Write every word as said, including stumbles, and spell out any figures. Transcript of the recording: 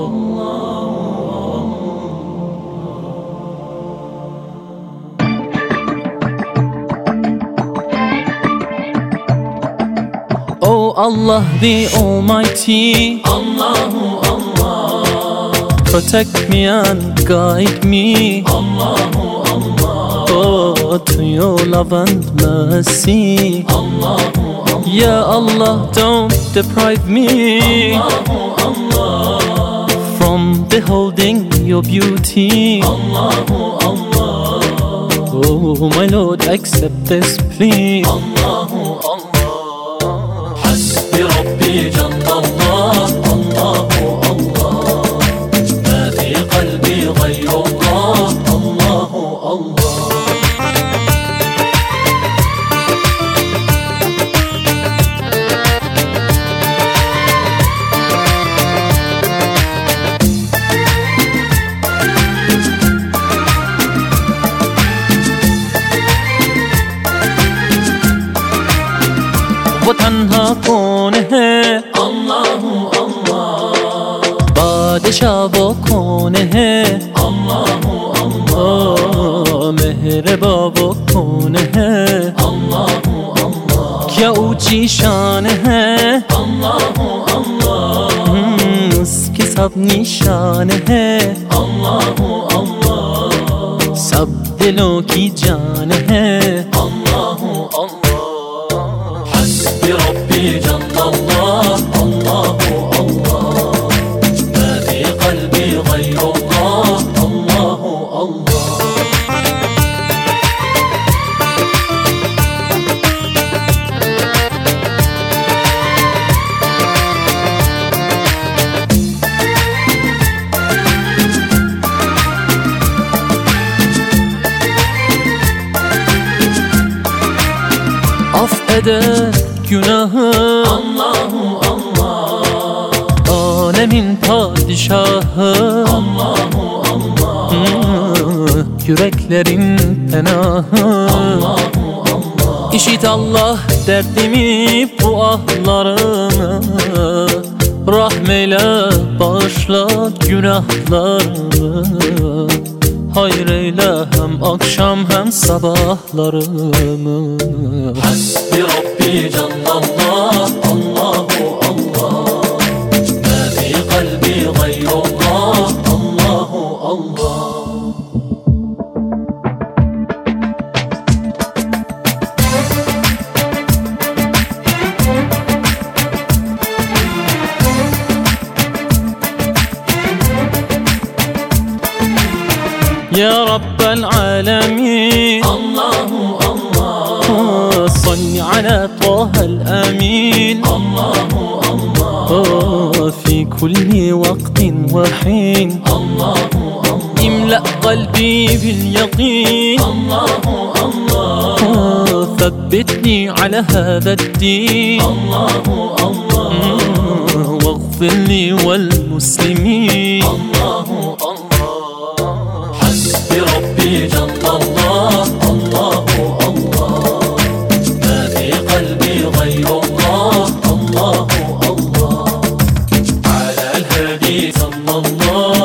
Oh Allah the Almighty, Allahu Allah, protect me and guide me, Allahu Allah, oh, to your love and mercy, Allahu Allah, Ya Allah, don't deprive me, Allahu Allah, from beholding your beauty, Allahu Allah, oh my Lord, accept this plea. Allahu Allah. حسبي ربي جل الله، الله الله، ما في قلبي غير الله، الله الله. वो तन्हा कौन है, Allahu Allah, बादशाह वो कौन है, Allahu Allah, ओ मेहरबा वो कौन है, Allahu Allah, क्या ऊंची शान है, Allahu Allah, हम्म, उसकी सब निशान है, Allahu Allah, सब दिलों की जान है, Allahu Allah. حسبي ربي جل الله، الله الله، ما في قلبي غير الله، الله الله. affeder günahı, Allahu Allah, alemin padişahı, Allahu Allah, hmm, yüreklerin penahı, Allahu Allah. İşit Allah derdimi, bu ahlarımı, rahmeyle bağışla günahlarımı, hayır eyle hem akşam hem sabahlarımı. حسبي ربي جل الله، الله الله، ما في قلبي غير الله، الله الله. يا رب العالمين، الله الله، صل على طه الأمين، الله الله، في كل وقت وحين، الله الله، املأ قلبي باليقين، الله الله، ثبتني على هذا الدين، الله الله، واغفر لي والمسلمين. الله الله. حسبي ربي جل الله، الله الله، ما في قلبي غير الله، الله الله، على الهادي صلى الله